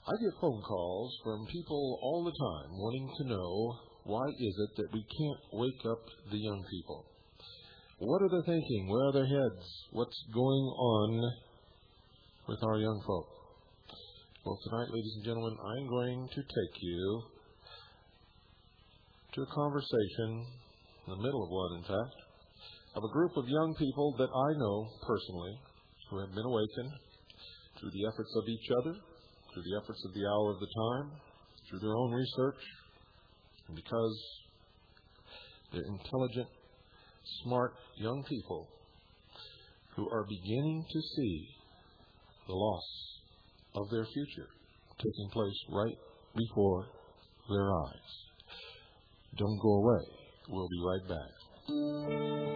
I get phone calls from people all the time wanting to know why is it that we can't wake up the young people. What are they thinking? Where are their heads? What's going on with our young folk? Well, tonight, ladies and gentlemen, I'm going to take you to a conversation, in the middle of one, in fact, of a group of young people that I know personally who have been awakened through the efforts of each other, through the efforts of the hour of the time, through their own research, and because they're intelligent, smart young people who are beginning to see the loss of their future taking place right before their eyes. Don't go away. We'll be right back.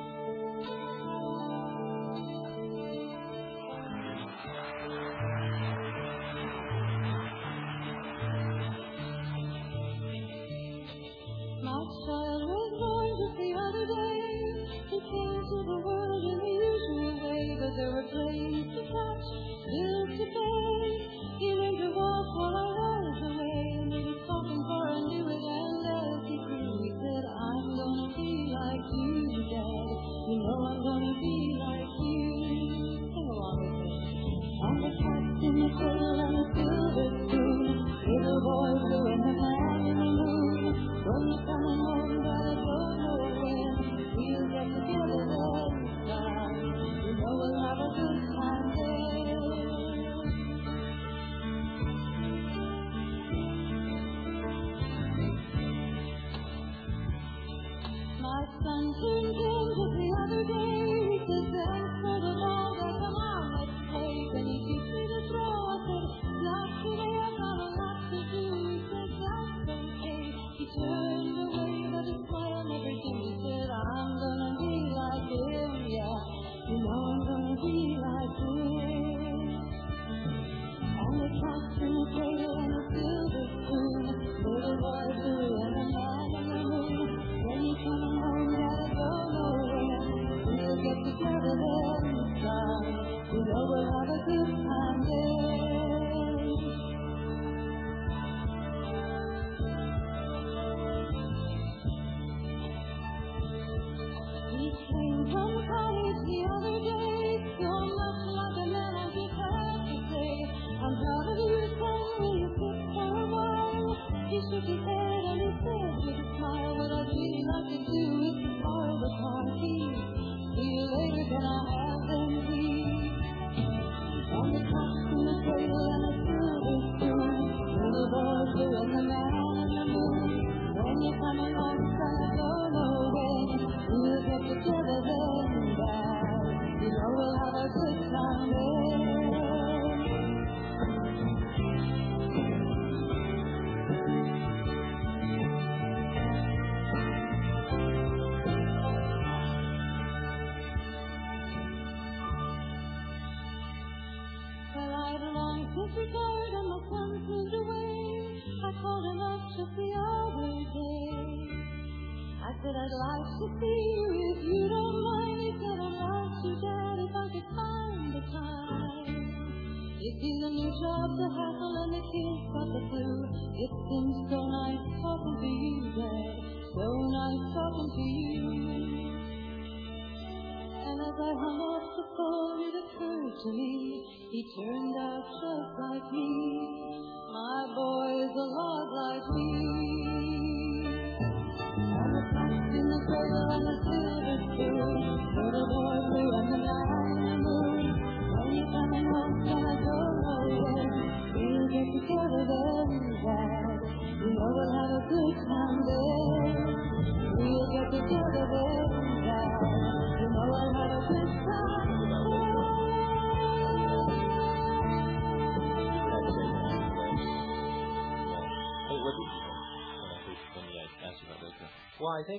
Well, I think,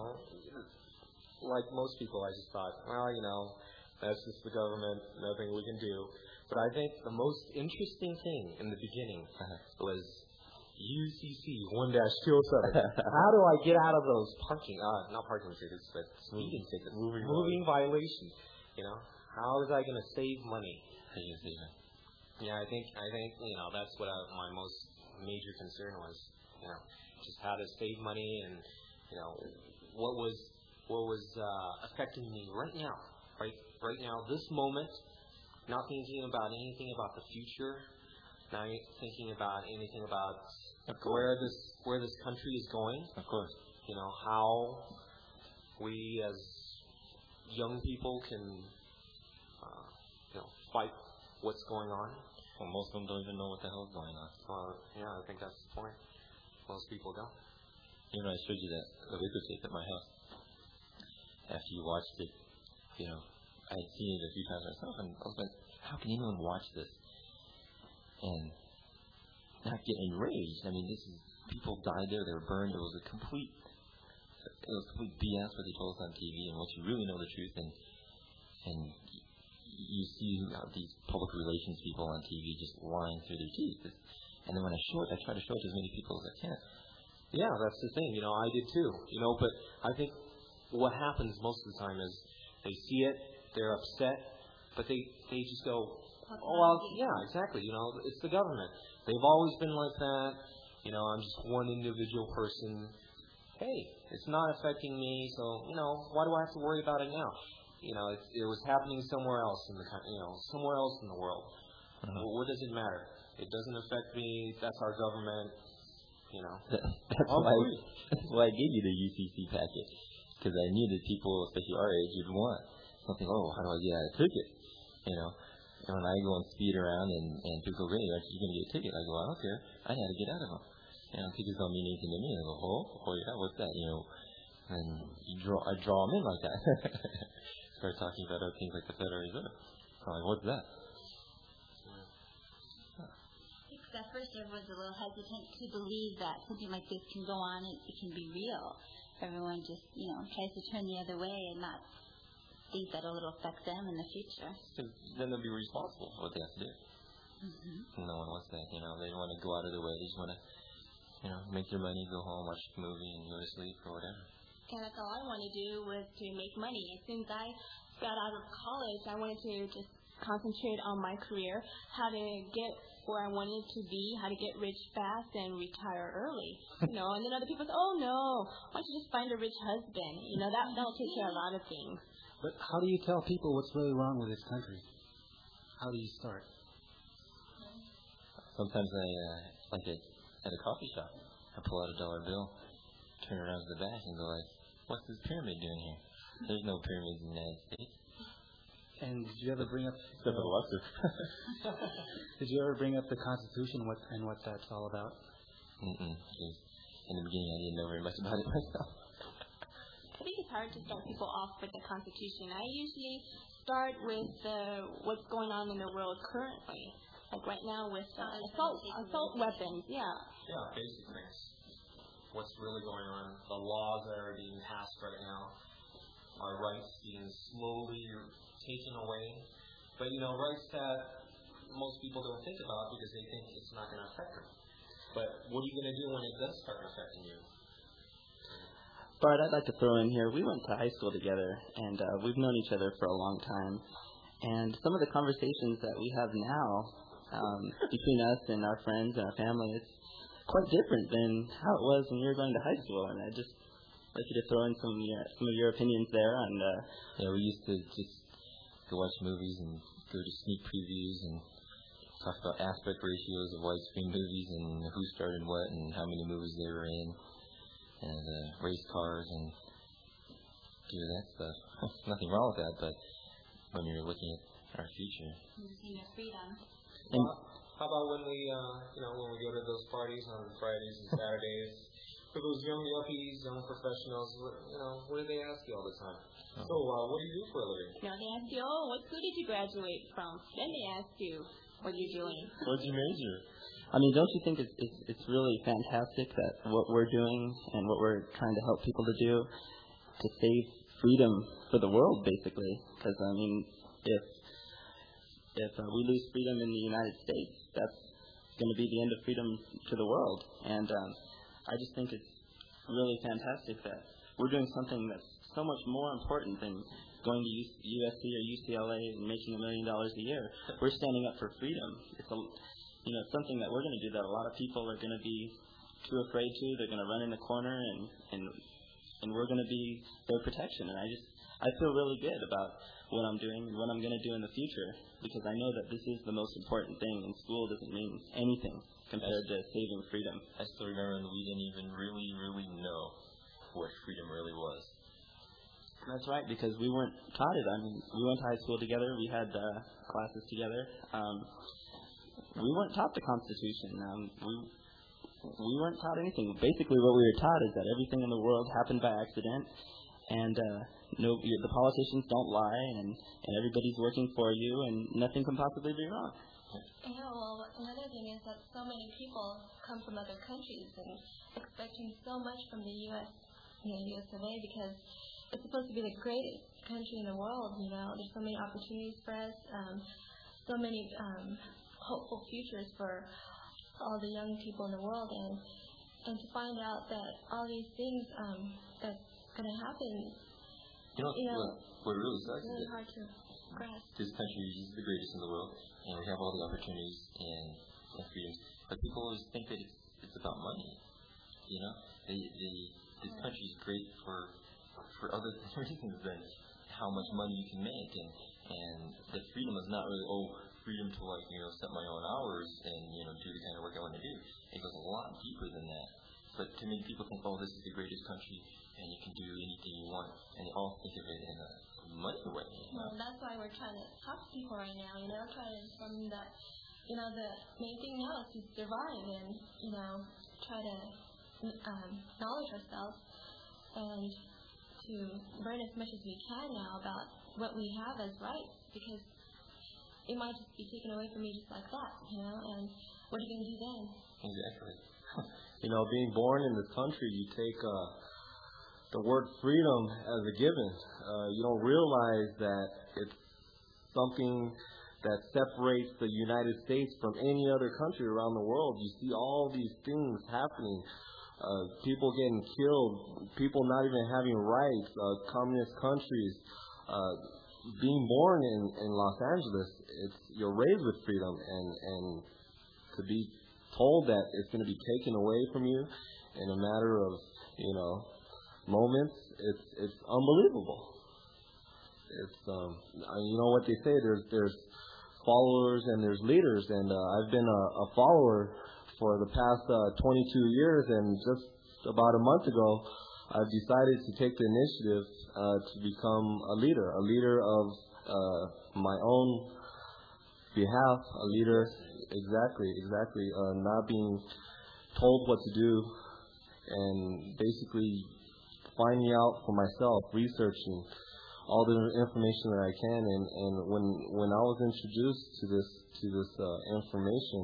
like most people, I just thought, that's just the government, nothing we can do. But I think the most interesting thing in the beginning was UCC 1-207. How do I get out of those not parking tickets, but speeding tickets, moving violations? How is I going to save money? Yeah, I think that's what my most major concern was. Just how to save money and what was affecting me right now, right now, this moment. Not thinking about anything about the future, not thinking about anything about where this country is going. Of course. How we as young people can fight what's going on. Well, most of them don't even know what the hell is going on. Yeah, I think that's the point. Most people don't. I showed you the videotape at my house. After you watched it, I had seen it a few times myself, and I was like, how can anyone watch this and not get enraged? I mean, people died there, they were burned. It was complete BS what they told us on TV, and once you really know the truth, and you see these public relations people on TV just lying through their teeth. And then when I try to show it to as many people as I can. Yeah, that's the thing. I did too. But I think what happens most of the time is they see it, they're upset, but they just go, oh, well, yeah, exactly. It's the government. They've always been like that. I'm just one individual person. Hey, it's not affecting me, so, why do I have to worry about it now? It was happening somewhere else in the country, somewhere else in the world. What does it matter? It doesn't affect me. That's our government. That's why I gave you the UCC packet, because I knew that people, especially our age, would want something. Oh, how do I get out of a ticket? And when I go and speed around and people go, "Hey, you're going to get a ticket," I go, "I don't care. I had to get out of them. Tickets don't mean anything to me." And I go, "Oh yeah, what's that?" And I draw them in like that. Start talking about other things like the Federal Reserve. I'm like, what's that? At first, everyone's a little hesitant to believe that something like this can go on and it can be real. Everyone just, tries to turn the other way and not think that it'll affect them in the future. Because then they'll be responsible for what they have to do. Mm-hmm. No one wants that. They don't want to go out of their way. They just want to, make their money, go home, watch a movie, and go to sleep or whatever. And that's all I wanted to do was to make money. As soon as I got out of college, I wanted to just concentrate on my career, how to get where I wanted to be, how to get rich fast and retire early. And then other people say, oh no, why don't you just find a rich husband? That'll take care of a lot of things. But how do you tell people what's really wrong with this country? How do you start? Sometimes like at a coffee shop, I pull out a $1 bill, turn around to the back and go like, what's this pyramid doing here? There's no pyramids in the United States. And did you ever bring up except for the Luxor? Did you ever bring up the Constitution and what that's all about? In the beginning, I didn't know very much about it myself. I think it's hard to start people off with the Constitution. I usually start with what's going on in the world currently, like right now with assault weapons. Yeah. Yeah, basic things. What's really going on? The laws that are being passed right now. Our rights being slowly taken away. But, rights that most people don't think about because they think it's not going to affect them. But what are you going to do when it does start affecting you? Bart, I'd like to throw in here, we went to high school together, and we've known each other for a long time. And some of the conversations that we have now between us and our friends and our family, it's quite different than how it was when you were going to high school. And I'd just like you to throw in some of your opinions there. Yeah, we used to just go watch movies and go to sneak previews and talk about aspect ratios of widescreen movies and who started what and how many movies they were in, and race cars and do that stuff. Nothing wrong with that, but when you're looking at our future. Losing your freedom. How about when we go to those parties on Fridays and Saturdays? For those young yuppies, young professionals, what do they ask you all the time? So, what do you do for a living? They ask you, what school did you graduate from? Then they ask you, what you're doing. What's your major? I mean, don't you think it's really fantastic that what we're doing and what we're trying to help people to do to save freedom for the world, basically? Because, I mean, if we lose freedom in the United States, that's going to be the end of freedom to the world. And I just think it's really fantastic that we're doing something that's so much more important than going to USC or UCLA and making $1 million a year. We're standing up for freedom. It's something that we're going to do that a lot of people are going to be too afraid to. They're going to run in the corner, and we're going to be their protection. And I feel really good about what I'm doing and what I'm going to do in the future, because I know that this is the most important thing, and school doesn't mean anything compared to saving freedom. I still remember we didn't even really, really know what freedom really was. That's right, because we weren't taught it. I mean, we went to high school together. We had classes together. We weren't taught the Constitution. We weren't taught anything. Basically, what we were taught is that everything in the world happened by accident, and the politicians don't lie, and everybody's working for you, and nothing can possibly be wrong. Yeah, well, another thing is that so many people come from other countries and expecting so much from the U.S. US of A, because it's supposed to be the greatest country in the world. There's so many opportunities for us, so many hopeful futures for all the young people in the world, and to find out that all these things that's going to happen, what really sucks it's really is hard to grasp. This country is the greatest in the world, and we have all the opportunities and freedoms, but people always think that it's about money. This country is great for other reasons than how much money you can make, and the freedom is not really freedom to set my own hours and do the kind of work I want to do. It goes a lot deeper than that. But to many people think, this is the greatest country and you can do anything you want, and they all think of it in a money way. Well, that's why we're trying to talk to people right now. Trying to inform them that the main thing now is to survive and try to knowledge ourselves and to learn as much as we can now about what we have as rights, because it might just be taken away from you just like that, and what are you going to do then? Exactly. Being born in this country, you take the word freedom as a given. You don't realize that it's something that separates the United States from any other country around the world. You see all these things happening. People getting killed, people not even having rights, communist countries. Being born in Los Angeles, you're raised with freedom, and to be told that it's going to be taken away from you in a matter of moments, it's unbelievable. It's what they say, there's followers and there's leaders, and I've been a follower for the past 22 years, and just about a month ago I've decided to take the initiative to become a leader of my own behalf, a leader, exactly, not being told what to do, and basically finding out for myself, researching all the information that I can, and when I was introduced to this information,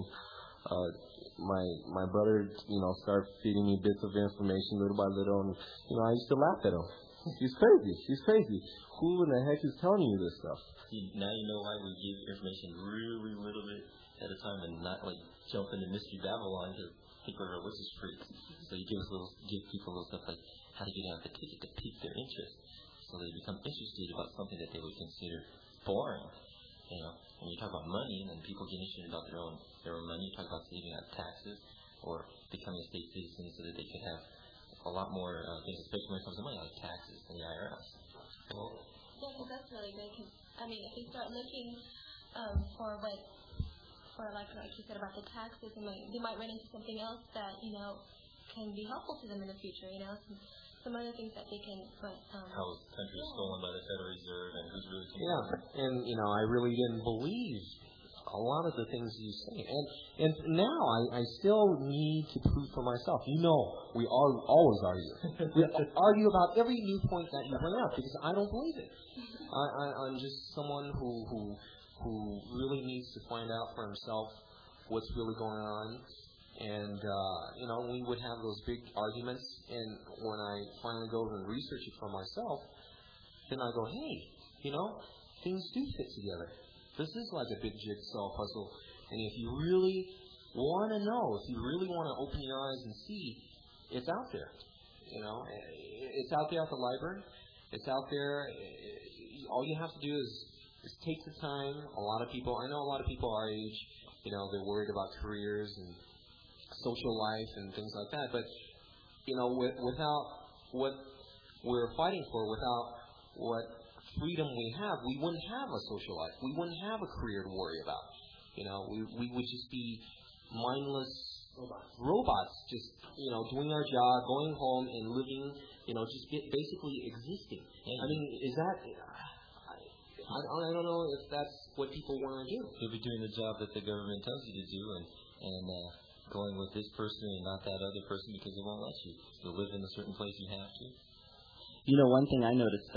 my brother, started feeding me bits of information little by little, and I used to laugh at him. He's crazy. Who in the heck is telling you this stuff? Now you know why we give information really little bit at a time, and not jump into Mystery Babylon to think we're religious freaks. So you give people little stuff like how to get out the ticket to pique their interest, so they become interested about something that they would consider boring. When you talk about money, and then people get interested about their own money, you talk about saving on taxes or becoming a state citizen so that they could have a lot more things, especially when it comes to money, like taxes and the IRS. Yeah, because that's really good. Because if they start looking for like you said about the taxes, and they might run into something else that can be helpful to them in the future. Some other things that they can put. How the country is stolen by the Federal Reserve, and who's really controlling. Yeah, and I really didn't believe a lot of the things you say, and now I still need to prove for myself. We always argue. We argue about every new point that you bring up because I don't believe it. I'm just someone who really needs to find out for himself what's really going on. And, we would have those big arguments, and when I finally go and research it for myself, then I go, hey, things do fit together. This is like a big jigsaw puzzle, and if you really want to know, if you really want to open your eyes and see, it's out there. It's out there at the library. It's out there. all you have to do is take the time. I know a lot of people our age, they're worried about careers and social life and things like that. But, without what we're fighting for, without what freedom we have, we wouldn't have a social life. We wouldn't have a career to worry about. We would just be mindless robots, just, doing our job, going home and living, just basically existing. Yeah. I mean, is that... I don't know if that's what people want to do. You'll be doing the job that the government tells you to do and going with this person and not that other person because they won't let you. You'll live in a certain place you have to. One thing I noticed,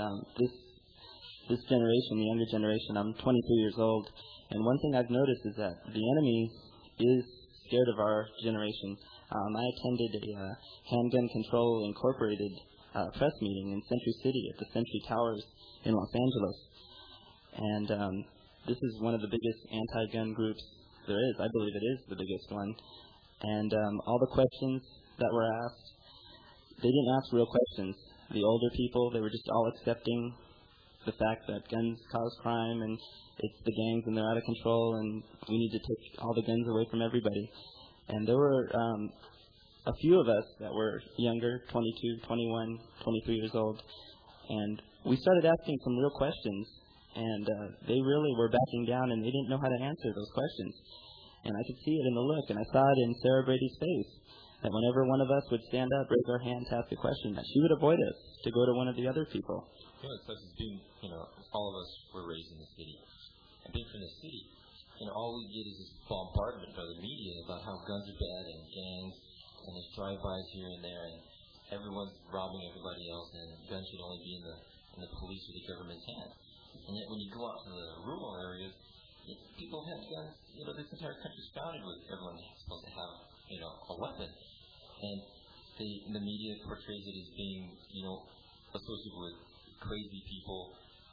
this generation, the younger generation, I'm 23 years old, and one thing I've noticed is that the enemy is scared of our generation. I attended a Handgun Control Incorporated press meeting in Century City at the Century Towers in Los Angeles. And this is one of the biggest anti-gun groups there is. I believe it is the biggest one. And all the questions that were asked, they didn't ask real questions. The older people, they were just all accepting the fact that guns cause crime and it's the gangs and they're out of control and we need to take all the guns away from everybody. And there were a few of us that were younger, 22, 21, 23 years old, and we started asking some real questions. And they really were backing down, and they didn't know how to answer those questions. And I could see it in the look, and I saw it in Sarah Brady's face, that whenever one of us would stand up, raise our hand to ask a question, that she would avoid us to go to one of the other people. It sucks is being, all of us were raised in the city. And being from the city, all we get is this bombardment by the media about how guns are bad and gangs, and there's drive-bys here and there, and everyone's robbing everybody else, and guns should only be in the police or the government's hands. And yet when you go out to the rural areas, people have guns. This entire country's founded with everyone supposed to have, a weapon. And the media portrays it as being, associated with crazy people,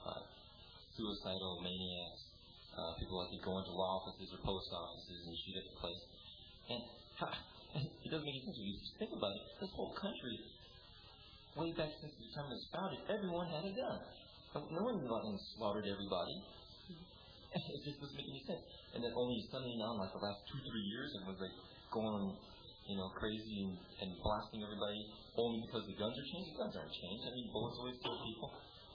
suicidal maniacs, people like to go into law offices or post offices and shoot at the place. And it doesn't make any sense when you just think about it. This whole country, way back since the time it was founded, everyone had a gun. No one went and slaughtered everybody. It just doesn't make any sense. And then only suddenly now, like the last 2-3 years, everyone's like going, crazy and blasting everybody only because the guns are changed. The guns aren't changed. I mean, bullets always kill people.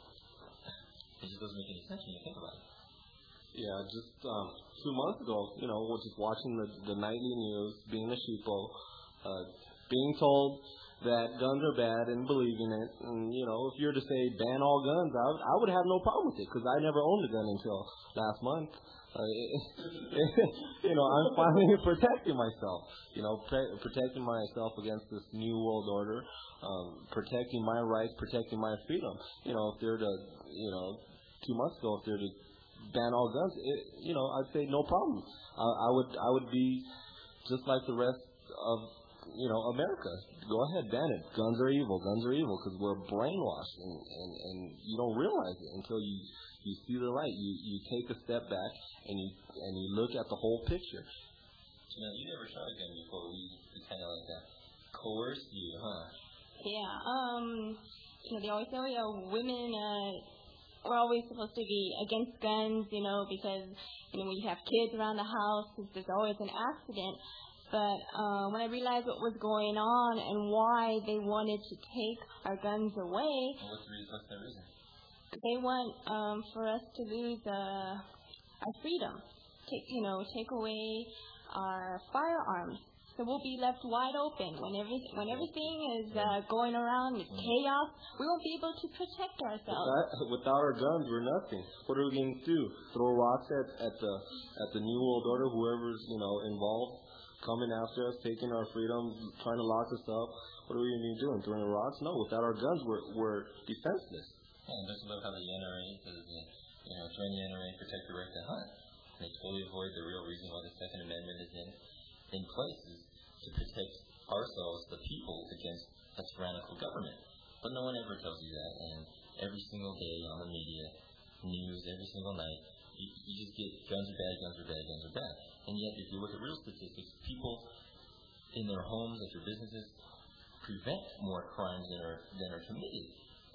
It just doesn't make any sense when you think about it. Yeah, just 2 months ago, we're just watching the nightly news, being a sheeple, being told that guns are bad and believing it. And, if you were to say ban all guns, I would have no problem with it because I never owned a gun until last month. I'm finally protecting myself, protecting myself against this new world order, protecting my rights, protecting my freedom. If they're to, 2 months ago, if they're to ban all guns, I'd say no problem. I would be just like the rest of America. Go ahead, ban it. Guns are evil because we're brainwashed and you don't realize it until you see the light. You take a step back and you look at the whole picture. You never shot a gun before. We kind of like that coerce you, huh? Yeah. They always say, women, we're always supposed to be against guns, because, when you have kids around the house, there's always an accident. But when I realized what was going on and why they wanted to take our guns away, what's the reason? They want for us to lose our freedom, take away our firearms. So we'll be left wide open when everything is going around with chaos. We won't be able to protect ourselves. Without our guns, we're nothing. What are we going to do? Throw rocks at the New World Order? Whoever's involved, coming after us, taking our freedom, trying to lock us up. What are we going to be doing? Throwing rocks? No. Without our guns, we're defenseless. And just about how the NRA says, join the NRA, protect your right to hunt. And they totally avoid the real reason why the Second Amendment is in place, is to protect ourselves, the people, against a tyrannical government. But no one ever tells you that. And every single day on the media, news, every single night, you just get guns are bad, guns are bad, guns are bad. And yet, if you look at real statistics, people in their homes, at their businesses, prevent more crimes than are committed.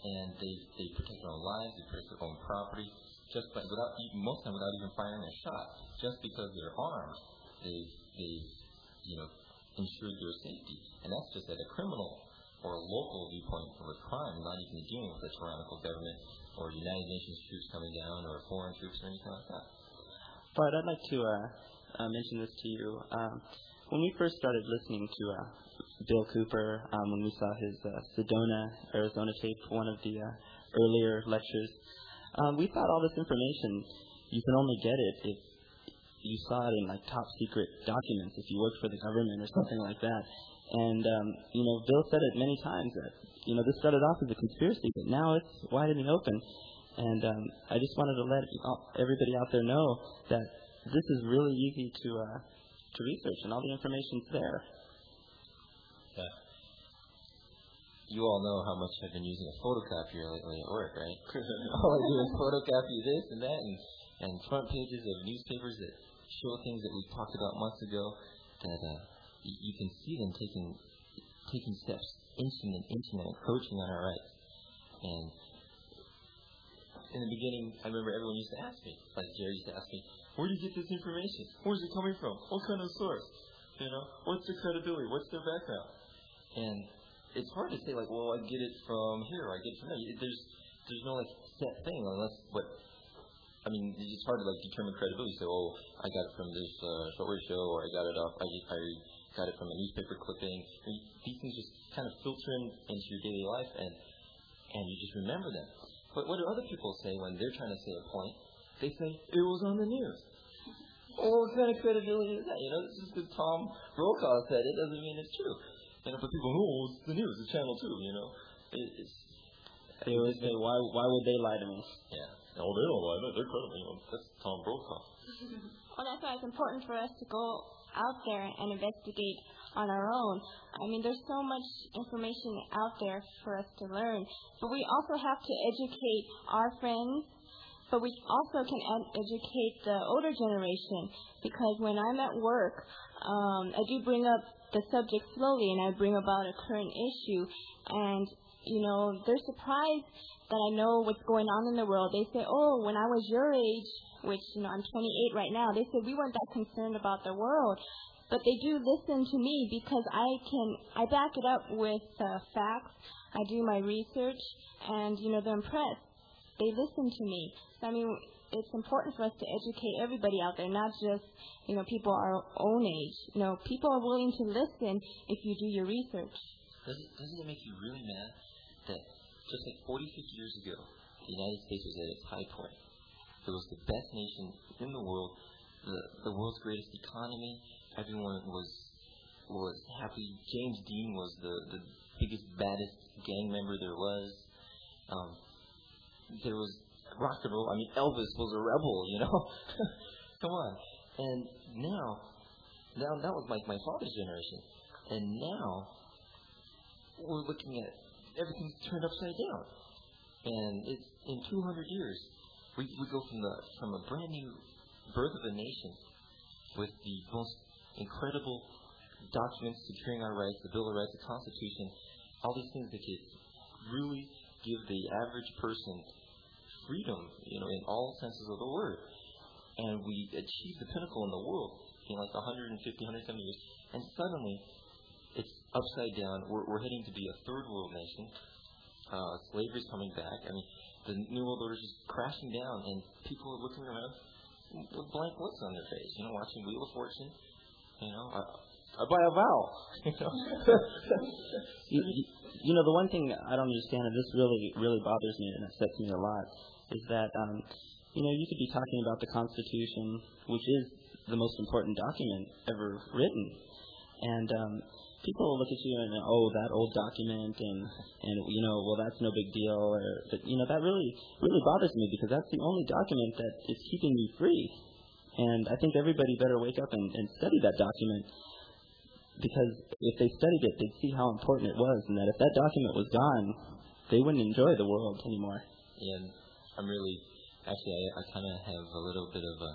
and they protect their own lives, they protect their own property, just by, most of them without even firing a shot. Just because they're armed, they ensured their safety. And that's just at a criminal or a local viewpoint of a crime, not even dealing with a tyrannical government or United Nations troops coming down or foreign troops or anything like that. Bart, I'd like to mention this to you. When we first started listening to Bill Cooper, when we saw his Sedona, Arizona tape, one of the earlier lectures, we thought all this information, you can only get it if you saw it in like top secret documents, if you worked for the government or something like that. And, Bill said it many times that, this started off as a conspiracy, but now it's wide in the open. And I just wanted to let everybody out there know that this is really easy to research, and all the information's there. Yeah. You all know how much I've been using a photocopier lately at work, right? All I do is photocopy this and that, and front pages of newspapers that show things that we talked about months ago, that you can see them taking steps, inching and encroaching on our rights. And in the beginning, I remember everyone used to ask me, like Jerry used to ask me, where do you get this information? Where's it coming from? What kind of source? What's their credibility? What's their background? And it's hard to say, like, well, I get it from here, or I get it from there. There's no, like, set thing unless it's hard to, like, determine credibility. So, I got it from this shortwave show, or I got it from a newspaper clipping. These things just kind of filter into your daily life, and you just remember them. But what do other people say when they're trying to say a point? They say, it was on the news. What kind of credibility is that? This is because Tom Brokaw said it doesn't mean it's true. But people, it's the news, it's Channel 2, They always say, why would they lie to me? Yeah. No, they don't lie. They're credible. That's Tom Brokaw. Well, that's why it's important for us to go out there and investigate on our own. I mean, there's so much information out there for us to learn. But we also have to educate our friends, but we also can educate the older generation. Because when I'm at work, I do bring up the subject slowly, and I bring about a current issue. And, they're surprised that I know what's going on in the world. They say, when I was your age, which, I'm 28 right now, they said we weren't that concerned about the world. But they do listen to me because I back it up with facts. I do my research, and, they're impressed. They listen to me. So, it's important for us to educate everybody out there, not just, people our own age. People are willing to listen if you do your research. Doesn't it make you really mad that just like 40, 50 years ago, the United States was at its high point? It was the best nation in the world, the world's greatest economy. Everyone was happy. James Dean was the biggest, baddest gang member there was. There was rock and roll. Elvis was a rebel, Come on. And now that was like my father's generation. And now we're looking at everything's turned upside down. And it's in 200 years. We go from a brand new birth of a nation with the most incredible documents securing our rights, the Bill of Rights, the Constitution, all these things that could really give the average person freedom, in all senses of the word. And we achieved the pinnacle in the world in like 150, 170 years. And suddenly, it's upside down. We're heading to be a third world nation. Slavery's coming back. The New World Order is just crashing down, and people are looking around with blank looks on their face, watching Wheel of Fortune. I buy a vowel. The one thing I don't understand, and this really bothers me and upsets me a lot, is that, you could be talking about the Constitution, which is the most important document ever written. And people will look at you and, that old document, and well, that's no big deal. But that really bothers me, because that's the only document that is keeping me free. And I think everybody better wake up and study that document, because if they studied it, they'd see how important it was, and that if that document was gone, they wouldn't enjoy the world anymore. And I'm really, actually, I kind of have a little bit of a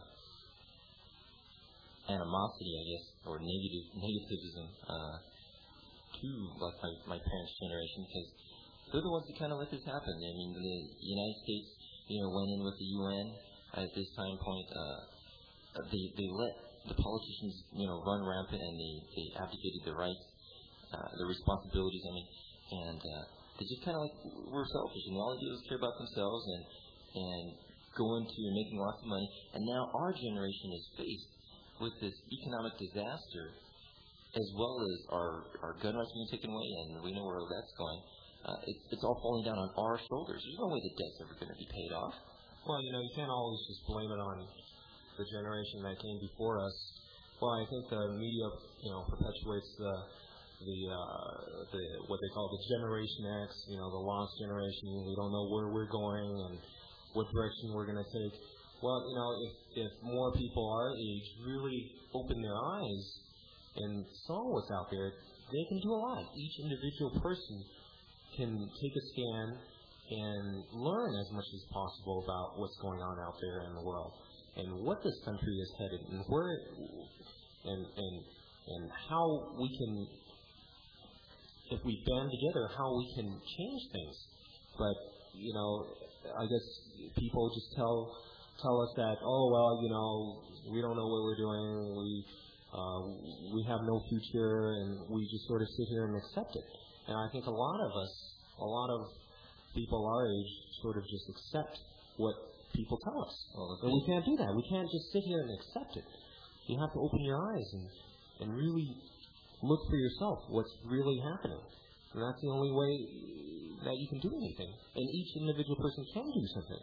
animosity, I guess, or negativism to like my parents' generation, because they're the ones that kind of let this happen. I mean, the United States, went in with the UN at this time point. They let the politicians, run rampant, and they abdicated their rights, their responsibilities. I mean, and they just kind of were selfish, and all they do is care about themselves and go into making lots of money. And now our generation is faced with this economic disaster, as well as our gun rights being taken away, and we know where that's going. It's all falling down on our shoulders. There's no way the debt's ever going to be paid off. Well, you can't always just blame it on the generation that came before us. Well, I think the media, perpetuates the what they call the Generation X, the lost generation. We don't know where we're going and what direction we're going to take. Well, if more people our age really open their eyes and saw what's out there, they can do a lot. Each individual person can take a scan and learn as much as possible about what's going on out there in the world and what this country is headed and where and how we can, if we band together, how we can change things. But I guess people just tell us that, we don't know what we're doing, we have no future, and we just sort of sit here and accept it. And I think a lot of people our age sort of just accept what people tell us. And we can't do that. We can't just sit here and accept it. You have to open your eyes and really look for yourself what's really happening. And that's the only way that you can do anything. And each individual person can do something.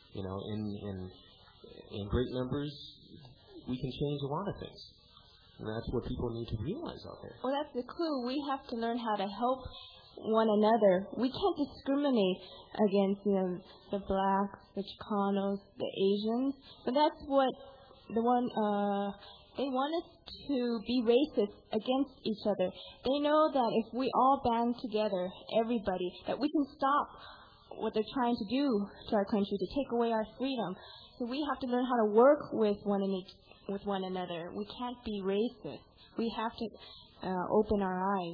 In great numbers, we can change a lot of things. And that's what people need to realize out there. Well, that's the clue. We have to learn how to help one another. We can't discriminate against, the blacks, the Chicanos, the Asians. But that's what they want us to be racist against each other. They know that if we all band together, everybody, that we can stop what they're trying to do to our country, to take away our freedom. So we have to learn how to work with one another. We can't be racist. We have to open our eyes.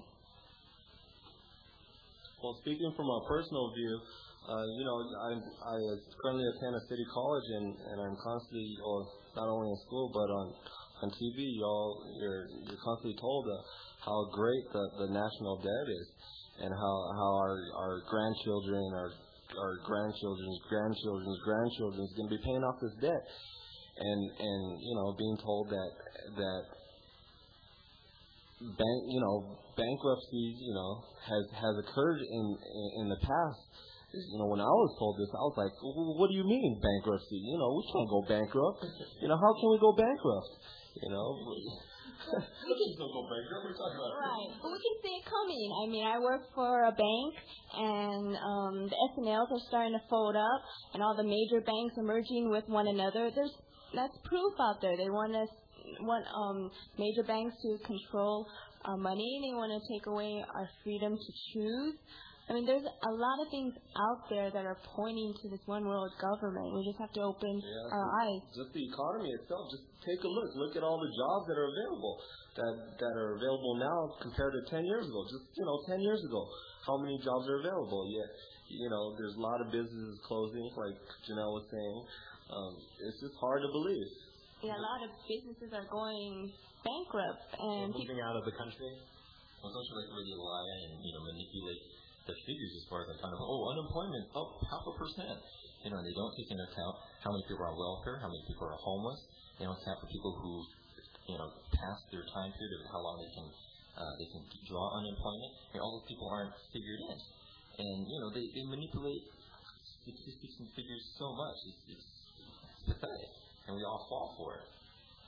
Well, speaking from a personal view, I currently attend a city college, and I'm constantly, not only in school but on TV, you're constantly told how great the national debt is, and how our grandchildren, our grandchildren's grandchildren's grandchildren is going to be paying off this debt, and being told that bankruptcy has occurred in the past. When I was told this, I was like, well, what do you mean bankruptcy? We can't go bankrupt. How can we go bankrupt? Right, but we can see it coming. I mean, I work for a bank, and the S&Ls are starting to fold up, and all the major banks are merging with one another. That's proof out there. They want major banks to control our money. They want to take away our freedom to choose. I mean, there's a lot of things out there that are pointing to this one world government. We just have to open our eyes. Just the economy itself. Just take a look. Look at all the jobs that are available, that are available now compared to 10 years ago. Just 10 years ago, how many jobs are available? Yet, there's a lot of businesses closing, like Janelle was saying. It's just hard to believe. Yeah, a lot of businesses are going bankrupt and moving out of the country. Well, don't you really lie and manipulate the figures as far as unemployment up 0.5%. And they don't take into account how many people are on welfare, how many people are homeless. They don't account for people who, past their time period of how long they can draw unemployment. And all those people aren't figured in. And they manipulate statistics and figures so much. It's pathetic, and we all fall for it.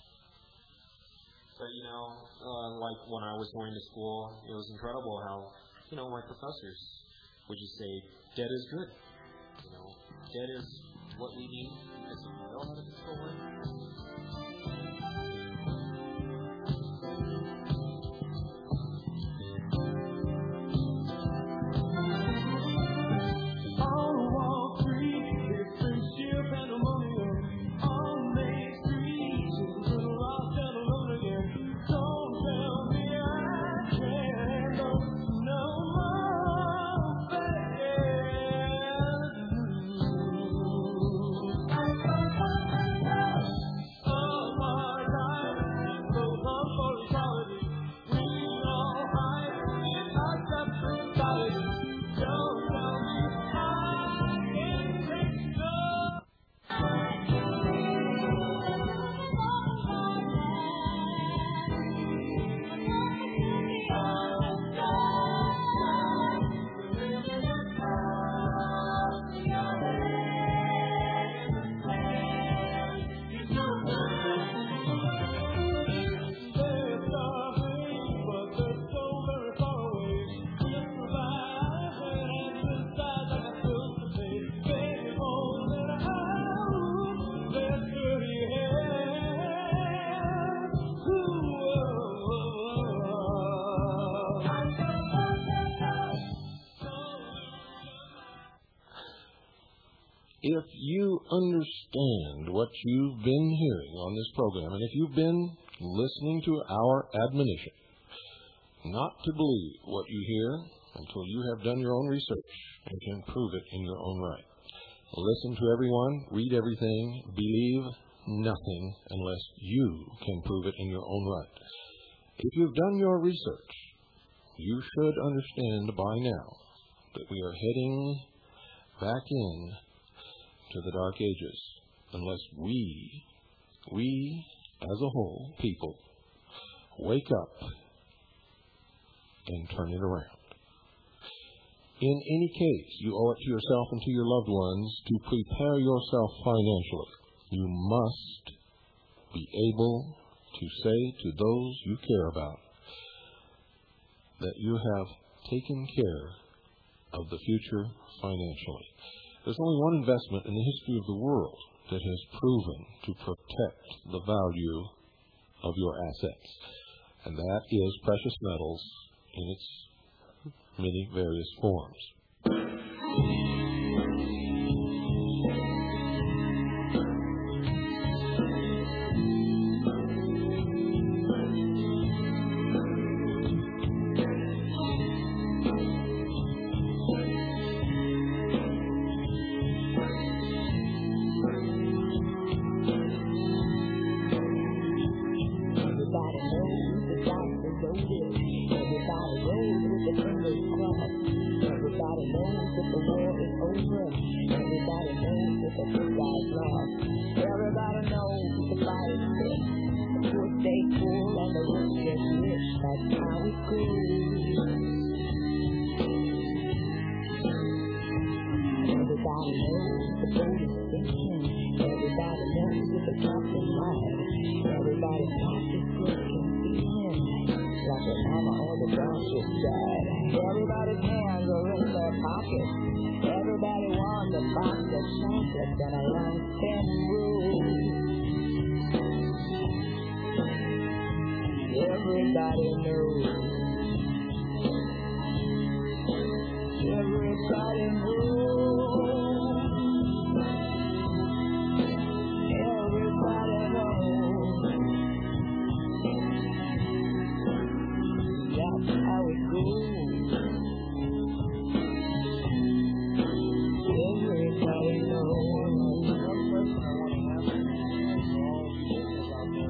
But like when I was going to school, it was incredible how my professors would just say, debt is good. Debt is what we need. If we know how to control it. if you understand what you've been hearing on this program, and if you've been listening to our admonition not to believe what you hear until you have done your own research and can prove it in your own right. Listen to everyone, read everything, believe nothing unless you can prove it in your own right. If you've done your research, you should understand by now that we are heading back in to the Dark Ages unless we as a whole, people, wake up and turn it around. In any case, you owe it to yourself and to your loved ones to prepare yourself financially. You must be able to say to those you care about that you have taken care of the future financially. There's only one investment in the history of the world that has proven to protect the value of your assets, and that is precious metals in its many various forms. Everybody's hands are in their pockets. Everybody wants a box of chocolates and a long thin rule. Everybody knows. Everybody knows. Everybody knows. That's how it goes. Everybody knows. One question I want to ask you for all the listeners out there,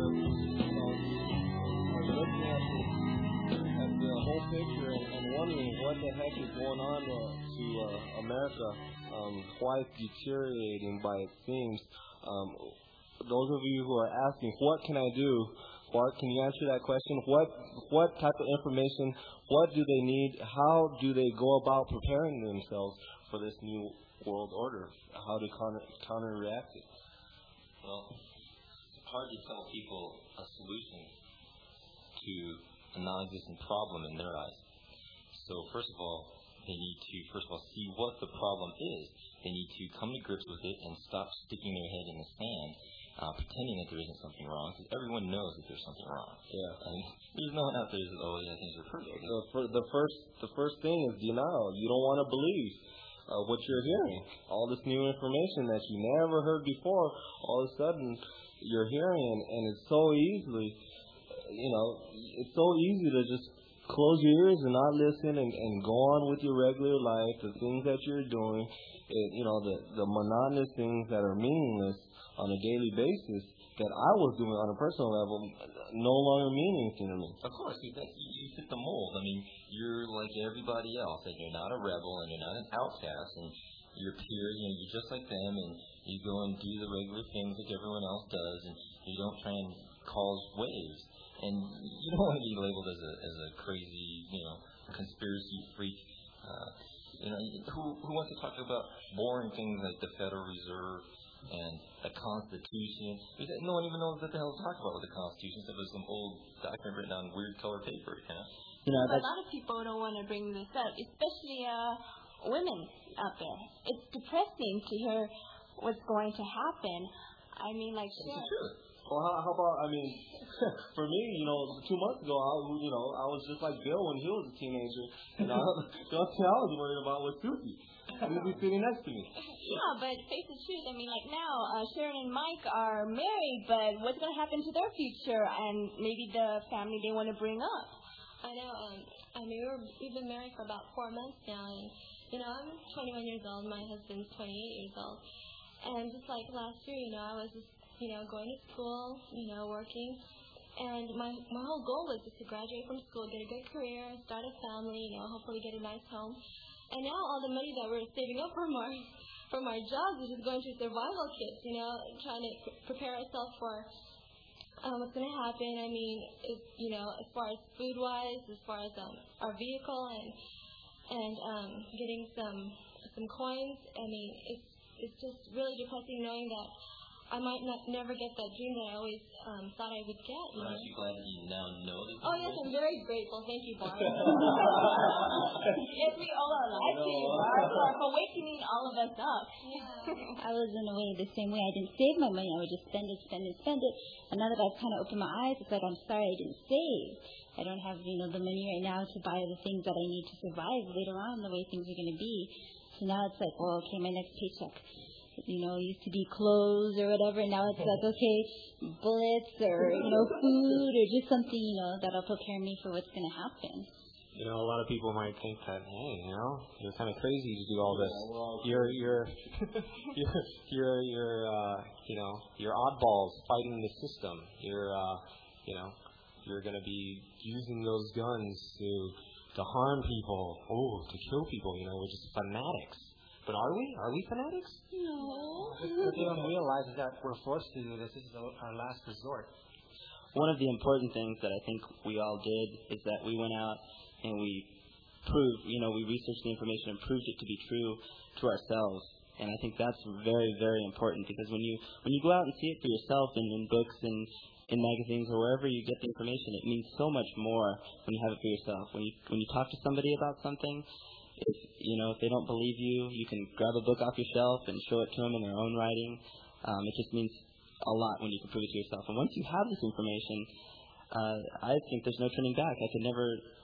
are looking at the whole picture and wondering what the heck is going on to America, quite deteriorating by it seems. Those of you who are asking, what can I do? Bart, can you answer that question? What type of information, what do they need, how do they go about preparing themselves for this new world order? How to counter-react it? Well, it's hard to tell people a solution to a non-existent problem in their eyes. So first of all, they need to see what the problem is. They need to come to grips with it and stop sticking their head in the sand, pretending that there isn't something wrong, because everyone knows that there's something wrong. Yeah. And there's no one out there that says, oh, yeah, things are perfect. The first thing is denial. You don't want to believe what you're hearing. All this new information that you never heard before, all of a sudden you're hearing, and it's so easily, it's so easy to just close your ears and not listen and go on with your regular life, the things that you're doing, the monotonous things that are meaningless on a daily basis that I was doing on a personal level no longer mean anything to me. Of course, you fit the mold. I mean, you're like everybody else, and you're not a rebel, and you're not an outcast, and you're pure, you're just like them, and you go and do the regular things like everyone else does, and you don't try and cause waves. And you don't want to be labeled as a crazy, conspiracy freak. Who wants to talk about boring things like the Federal Reserve and the Constitution? No one even knows what the hell to talk about with the Constitution. Except there's some old document written on weird color paper. A lot of people don't want to bring this up, especially women out there. It's depressing to hear what's going to happen. I mean, like, sure. Well, how about, for me, 2 months ago, I was just like Bill when he was a teenager, and the only thing I was worried about was Susie. You'll be sitting next to me. Yeah, but face the truth. I mean, like now, Sharon and Mike are married, but what's going to happen to their future and maybe the family they want to bring up? I know. I mean, we've been married for about 4 months now, and I'm 21 years old. My husband's 28 years old, and just like last year, I was just going to school, working, and my whole goal was just to graduate from school, get a good career, start a family, hopefully get a nice home. And now all the money that we're saving up from our jobs is just going to survival kits, trying to prepare ourselves for what's going to happen. I mean, as far as food-wise, as far as our vehicle and getting some coins. I mean, it's just really depressing knowing that I might never get that dream that I always thought I would get. Aren't you glad that you now know this? Oh, yes, I'm very grateful. Thank you, Barb. Yes, we all are alive to you, Barb, for waking all of us up. I was in a way the same way. I didn't save my money. I would just spend it. And now that I've kind of opened my eyes, it's like, I'm sorry I didn't save. I don't have, the money right now to buy the things that I need to survive later on the way things are going to be. So now it's like, well, okay, my next paycheck. It used to be clothes or whatever. Now it's like, okay, bullets or, food or just something, that'll prepare me for what's going to happen. A lot of people might think that, hey, you're kind of crazy to do all this. You're oddballs fighting the system. You're going to be using those guns to harm people, to kill people. We're just fanatics. But are we? Are we fanatics? No. What they don't realize is that we're forced to do this. This is our last resort. One of the important things that I think we all did is that we went out and we proved, we researched the information and proved it to be true to ourselves. And I think that's very, very important, because when you go out and see it for yourself in books and in magazines or wherever you get the information, it means so much more when you have it for yourself. When you talk to somebody about something, if they don't believe you, you can grab a book off your shelf and show it to them in their own writing. It just means a lot when you can prove it to yourself. And once you have this information, I think there's no turning back. I could never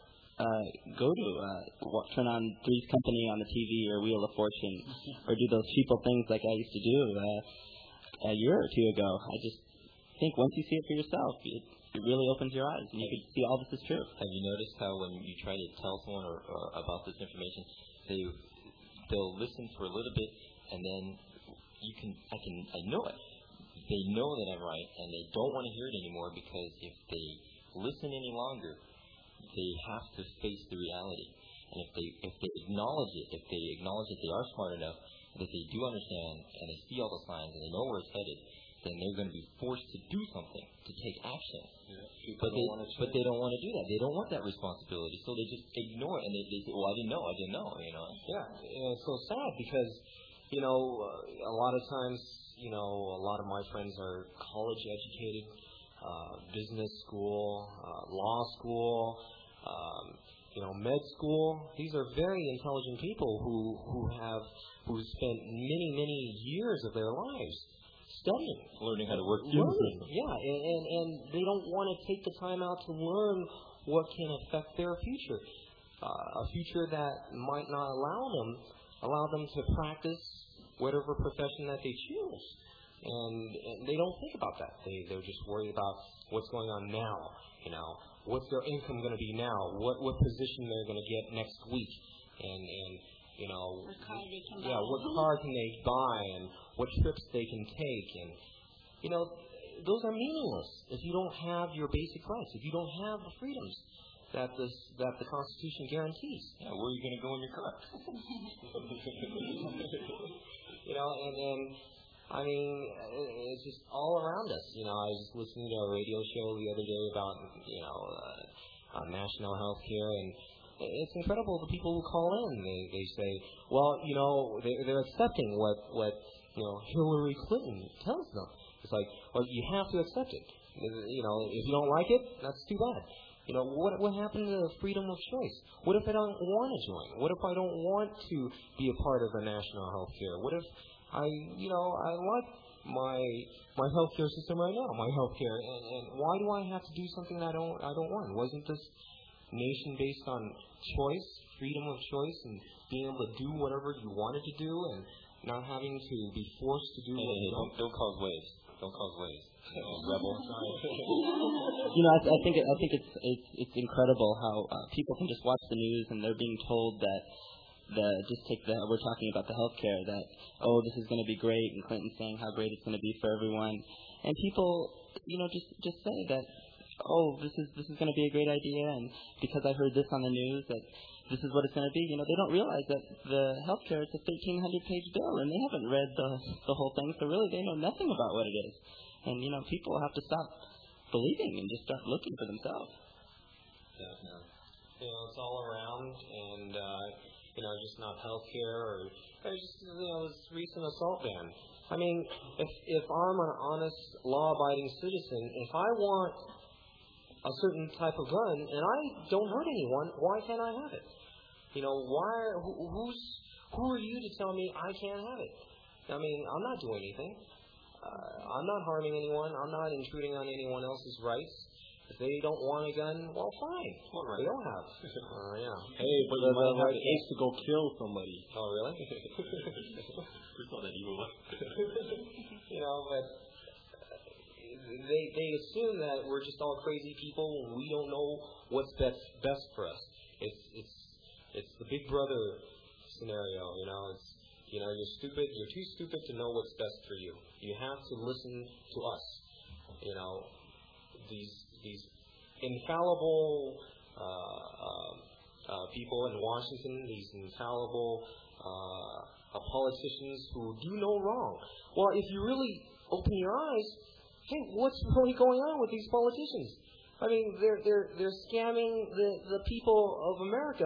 turn on Three's Company on the TV or Wheel of Fortune or do those cheapo things like I used to do a year or two ago. I just think once you see it for yourself, it really opens your eyes, and you can see all this is true. Have you noticed how when you try to tell someone or about this information, they'll listen for a little bit, and then I know it. They know that I'm right, and they don't want to hear it anymore, because if they listen any longer, they have to face the reality. And if they acknowledge it, if they acknowledge that they are smart enough, that they do understand, and they see all the signs, and they know where it's headed, then they're going to be forced to do something, to take action. Yeah, but they don't want to do that. They don't want that responsibility, so they just ignore it, and they say, well, I didn't know. Yeah, it's so sad, because, a lot of times, a lot of my friends are college educated, business school, law school, med school. These are very intelligent people who spent many years of their lives studying, learning how to work. Yeah, and they don't want to take the time out to learn what can affect their future, a future that might not allow them to practice whatever profession that they choose. And they don't think about that. They're just worried about what's going on now. What's their income going to be now? What position they're going to get next week? What car they can buy. Yeah, what car can they buy, and what trips they can take, and those are meaningless if you don't have your basic rights, if you don't have the freedoms that the Constitution guarantees. Yeah, where are you going to go in your car? I mean, it's just all around us. I was just listening to a radio show the other day about national health care, and it's incredible the people who call in. They say, well, they're accepting what Hillary Clinton tells them. It's like, well, you have to accept it. If you don't like it, that's too bad. What happened to freedom of choice? What if I don't want to join? What if I don't want to be a part of the national health care? What if I like my healthcare system right now, my healthcare, and why do I have to do something that I don't want? Wasn't this nation based on choice, freedom of choice and being able to do whatever you wanted to do and not having to be forced to do don't cause waves. Don't cause waves. Rebel. I think it's incredible how people can just watch the news and they're being told that we're talking about the healthcare, that this is going to be great, and Clinton's saying how great it's going to be for everyone, and people just say that this is going to be a great idea, and because I heard this on the news that this is what it's going to be. They don't realize that the healthcare is a 1,300-page bill, and they haven't read the whole thing, so really they know nothing about what it is. And, people have to stop believing and just start looking for themselves. It's all around, and, just not healthcare or just, this recent assault ban. I mean, if I'm an honest, law-abiding citizen, if I want a certain type of gun and I don't hurt anyone, why can't I have it? Who are you to tell me I can't have it? I mean, I'm not doing anything. I'm not harming anyone. I'm not intruding on anyone else's rights. If they don't want a gun, well, fine. They don't have. Hey, but you might have ace to go kill somebody. Oh, really? We saw that evil one. But they assume that we're just all crazy people and we don't know what's best for us. It's the Big Brother scenario. You're stupid. You're too stupid to know what's best for you. You have to listen to us. These infallible people in Washington, these infallible politicians who do no wrong. Well, if you really open your eyes, hey, what's really going on with these politicians? I mean, they're scamming the people of America,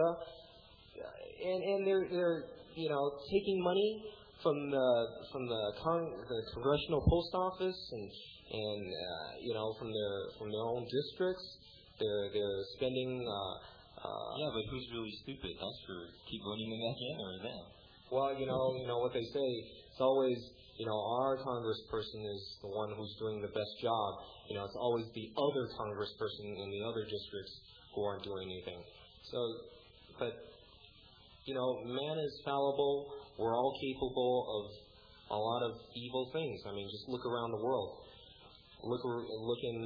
and they're taking money from the Congressional Post Office and from their own districts. They're spending. But who's really stupid? Us for keep voting them back in, or them? Well, you know what they say. It's always our congressperson is the one who's doing the best job. It's always the other congressperson in the other districts who aren't doing anything. So, but man is fallible. We're all capable of a lot of evil things. I mean, just look around the world. Look in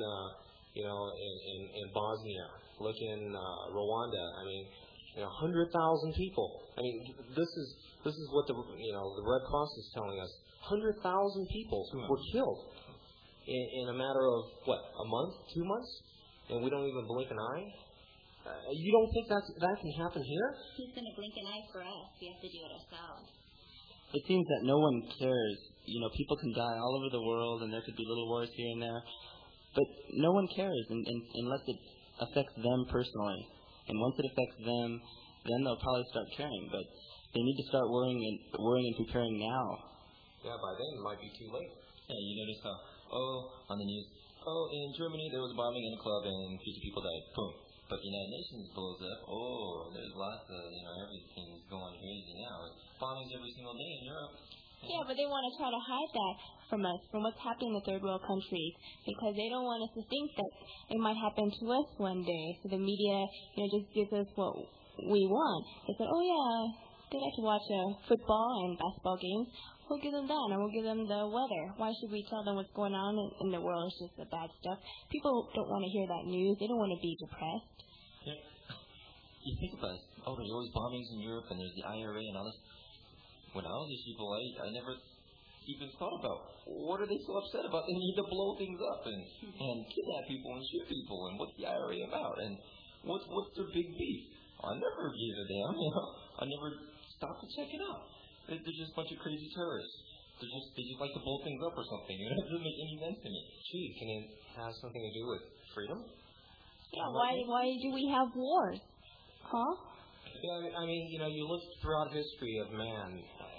in Bosnia. Look in Rwanda. I mean, 100,000 people. I mean, this is what the Red Cross is telling us. 100,000 people were killed in a matter of a month, 2 months, and we don't even blink an eye. You don't think that can happen here? Who's going to blink an eye for us? We have to do it ourselves. It seems that no one cares. People can die all over the world, and there could be little wars here and there, but no one cares unless it affects them personally. And once it affects them, then they'll probably start caring. But they need to start worrying and preparing now. Yeah, by then it might be too late. Yeah, you notice how, on the news, in Germany there was a bombing in a club and 50 people died. Boom. But the United Nations blows up. There's lots of, everything's going crazy now. Bombings every single day in Europe. Yeah, but they want to try to hide that from us, from what's happening in the third world countries, because they don't want us to think that it might happen to us one day. So the media, just gives us what we want. They said, they like to watch football and basketball games. We'll give them that, and we'll give them the weather. Why should we tell them what's going on in the world? It's just the bad stuff. People don't want to hear that news. They don't want to be depressed. Yeah. You think about it. There's always bombings in Europe, and there's the IRA and all this. When I was a people, I never even thought about what are they so upset about? They need to blow things up and kidnap people and shoot people, and what's the IRA about? And what's their big beef? I never gave a damn. I never stopped to check it out. They're just a bunch of crazy terrorists. They just like to blow things up or something. It doesn't make any sense to me. Gee, can it have something to do with freedom? Yeah, why do we have wars? Huh? Yeah, I mean, you look throughout history of man.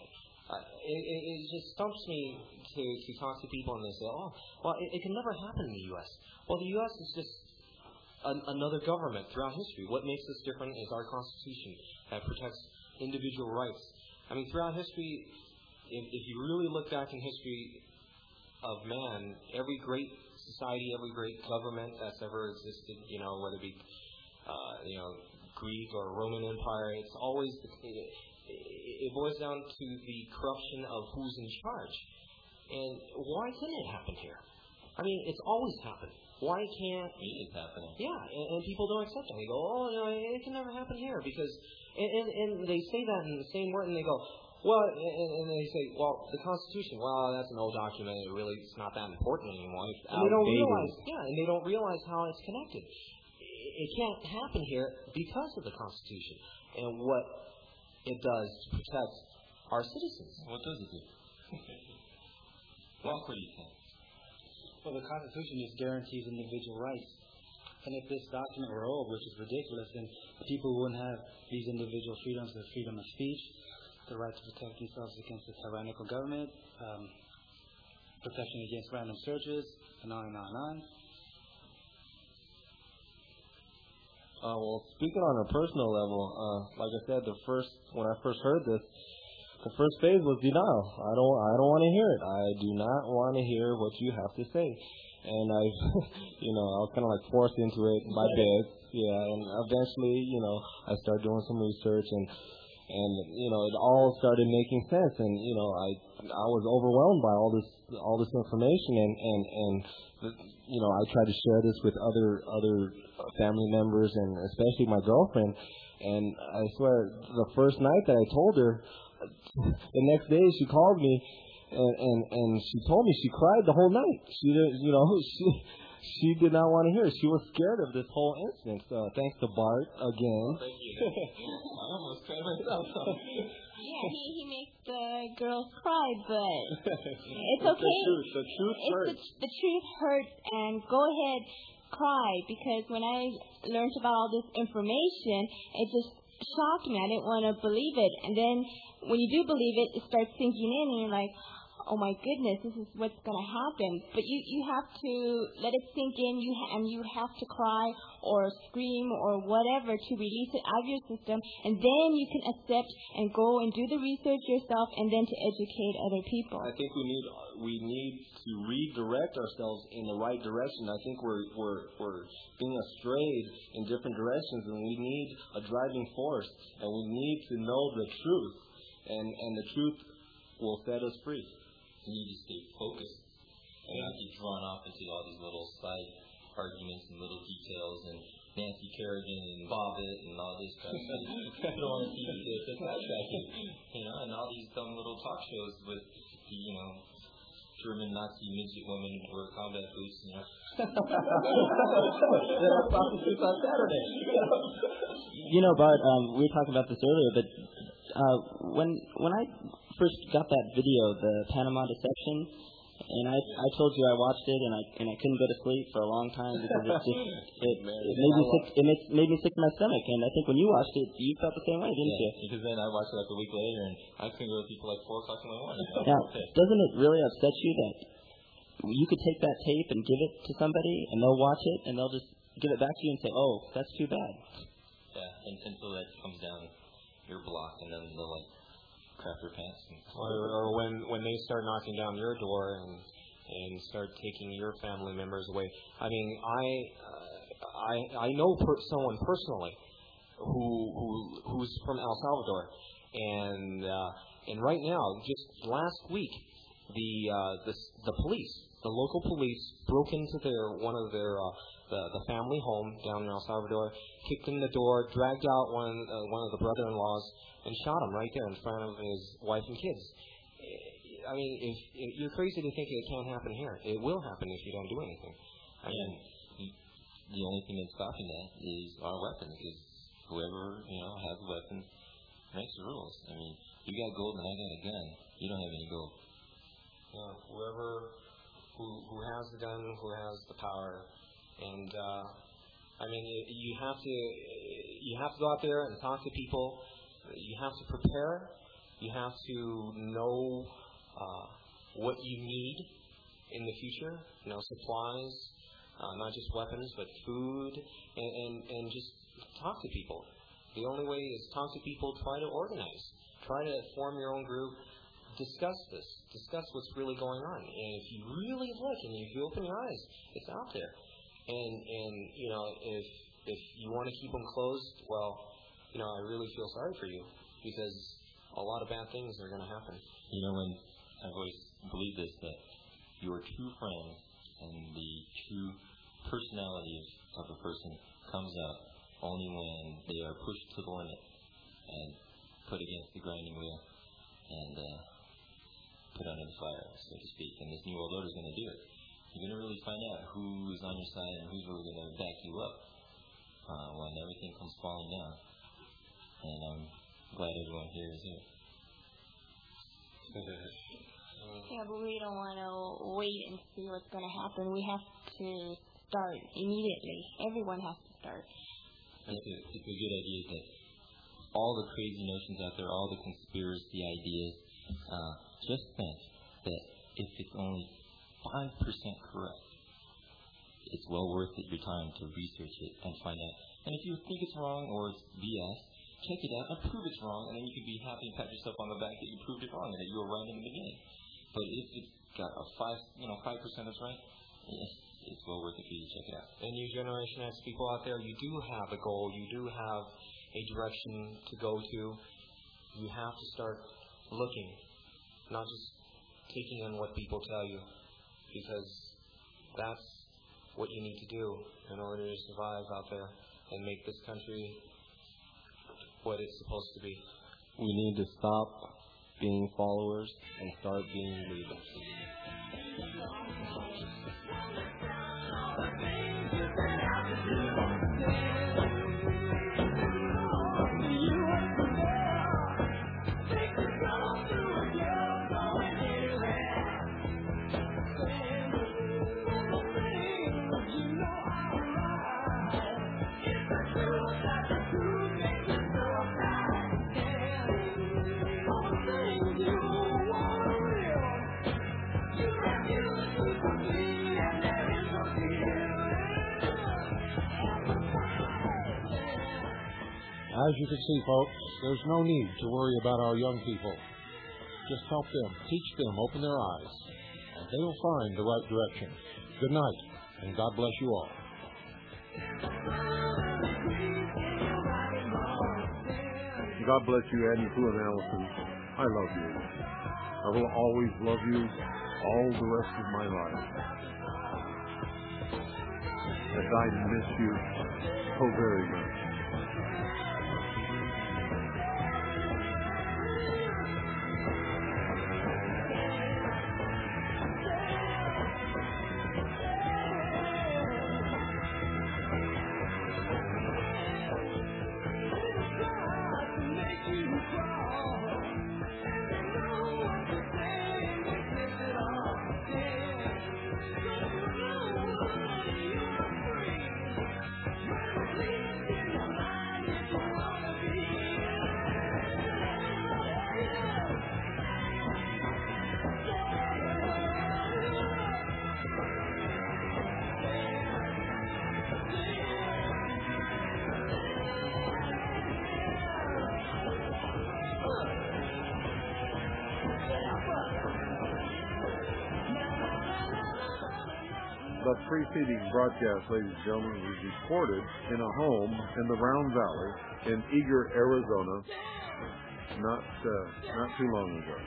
It just stumps me to talk to people and they say, it can never happen in the U.S. Well, the U.S. is just another government throughout history. What makes us different is our Constitution that protects individual rights. I mean, throughout history, if you really look back in history of man, every great society, every great government that's ever existed, whether it be, Greek or Roman Empire. It's always it boils down to the corruption of who's in charge. And why couldn't it happen here? I mean, it's always happened. Why can't it is happening? Yeah, and people don't accept it. They go, oh, no, it can never happen here because, and they say that in the same word, and they go, well, and they say, well, the Constitution, well, that's an old document. It's not that important anymore. And they don't realize, and they don't realize how it's connected. It can't happen here because of the Constitution and what it does to protect our citizens. What does it do? What do you think? Well, the Constitution just guarantees individual rights. And if this document were old, which is ridiculous, then people wouldn't have these individual freedoms, the freedom of speech, the right to protect themselves against a tyrannical government, protection against random searches, and on and on and on. Well, speaking on a personal level, like I said, when I first heard this, the first phase was denial. I don't want to hear it. I do not want to hear what you have to say. And I was kind of like forced into it by bed. Yeah, and eventually, I started doing some research and it all started making sense. And I was overwhelmed by all this information and I tried to share this with other family members and especially my girlfriend. And I swear, the first night that I told her, the next day she called me and she told me she cried the whole night. She she did not want to hear it. She was scared of this whole incident. Thanks to Bart again. Thank you. I almost cried myself. Yeah, he makes the girls cry, but it's okay. The truth hurts. The truth hurts, and go ahead, cry, because when I learned about all this information, it just shocked me. I didn't want to believe it. And then when you do believe it, it starts sinking in, and you're like, oh my goodness, this is what's going to happen. But you have to let it sink in, and you have to cry or scream or whatever to release it out of your system, and then you can accept and go and do the research yourself and then to educate other people. I think we need to redirect ourselves in the right direction. I think we're being strayed in different directions, and we need a driving force, and we need to know the truth, and the truth will set us free. You need to stay focused and not get drawn off into all these little side arguments and little details and Nancy Kerrigan and Bobbitt and all this kind of stuff. You don't want to see the sidetracking, and all these dumb little talk shows with the, German Nazi midget women who wear combat boots, That are prostitutes on Saturday. Bart, we were talking about this earlier, but when I first got that video, the Panama Deception, and I told you I watched it and I couldn't go to sleep for a long time because it made me sick to my stomach. And I think when you watched it, you felt the same way, didn't you? Because then I watched it like a week later and I couldn't go to sleep till like 4 o'clock in the morning. Now, doesn't it really upset you that you could take that tape and give it to somebody and they'll watch it and they'll just give it back to you and say, oh, that's too bad? Yeah, until that comes down your block and then they'll crap your pants. Or when they start knocking down your door and start taking your family members away. I mean, I know someone personally who's from El Salvador, and right now, just last week, the police, the local police, broke into the family home down in El Salvador, kicked in the door, dragged out one of the brother-in-laws, and shot him right there in front of his wife and kids. I mean, if you're crazy to think it can't happen here. It will happen if you don't do anything. I mean, the only thing that's stopping that is our weapons. Because whoever has a weapon makes the rules. I mean, you got gold and I got a gun. You don't have any gold. Yeah, whoever who has the gun, who has the power, and I mean, you have to go out there and talk to people. You have to prepare. You have to know what you need in the future. Supplies, not just weapons, but food, and just talk to people. The only way is talk to people. Try to organize. Try to form your own group. Discuss this. Discuss what's really going on. And if you really look and if you open your eyes, it's out there. And If you want to keep them closed, well, I really feel sorry for you because a lot of bad things are going to happen. When I've always believed this, that your true friends and the true personality of a person comes out only when they are pushed to the limit and put against the grinding wheel and put under the fire, so to speak. And this New World Order is going to do it. You're going to really find out who's on your side and who's really going to back you up when everything comes falling down. And I'm glad everyone here is here. Yeah, but we don't want to wait and see what's going to happen. We have to start immediately. Everyone has to start. It's a good idea that all the crazy notions out there, all the conspiracy ideas, just think that if it's only 5% correct, it's well worth your time to research it and find out. And if you think it's wrong or it's BS, check it out and prove it's wrong, and then you can be happy and pat yourself on the back that you proved it wrong and that you were right in the beginning. But if it's got a 5% that's right, it's well worth it for you to check it out. And you Generation X people out there, you do have a goal, you do have a direction to go to. You have to start looking, not just taking in what people tell you, because that's what you need to do in order to survive out there and make this country what it's supposed to be. We need to stop being followers and start being leaders. As you can see, folks, there's no need to worry about our young people. Just help them, teach them, open their eyes, and they will find the right direction. Good night, and God bless you all. God bless you, Addie Pooh and Allison. I love you. I will always love you all the rest of my life. And I miss you so very much. The preceding broadcast, ladies and gentlemen, was recorded in a home in the Round Valley in Eager, Arizona, not too long ago.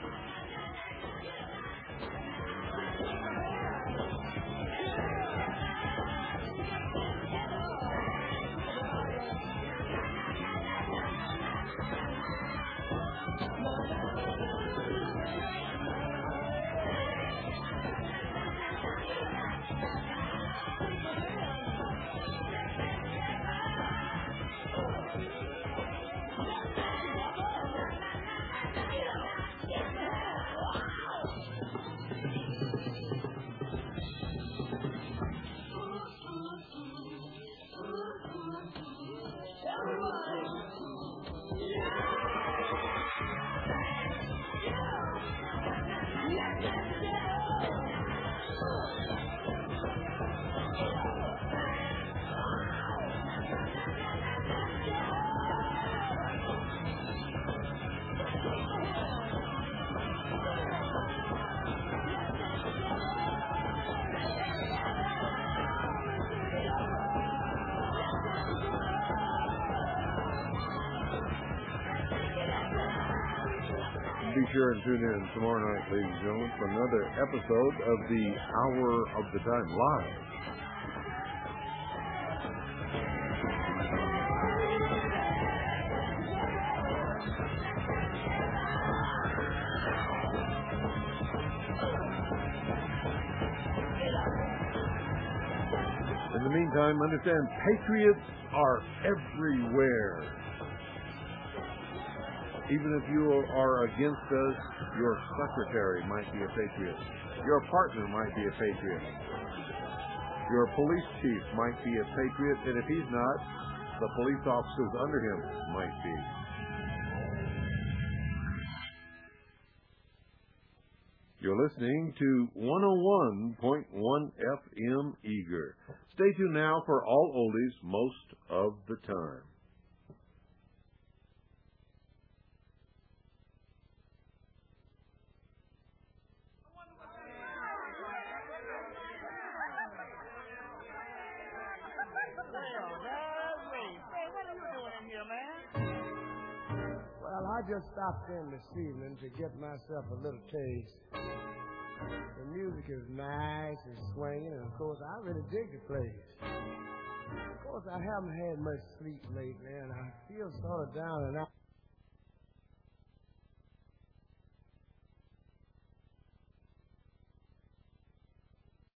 be sure and tune in tomorrow night, ladies and gentlemen, for another episode of the Hour of the Time Live. In the meantime, understand, patriots are everywhere. Even if you are against us, your secretary might be a patriot. Your partner might be a patriot. Your police chief might be a patriot, and if he's not, the police officers under him might be. You're listening to 101.1 FM Eager. Stay tuned now for all oldies most of the time. Well, I just stopped in this evening to get myself a little taste. The music is nice and swinging, and of course, I really dig the place. Of course, I haven't had much sleep lately, and I feel sort of down and out.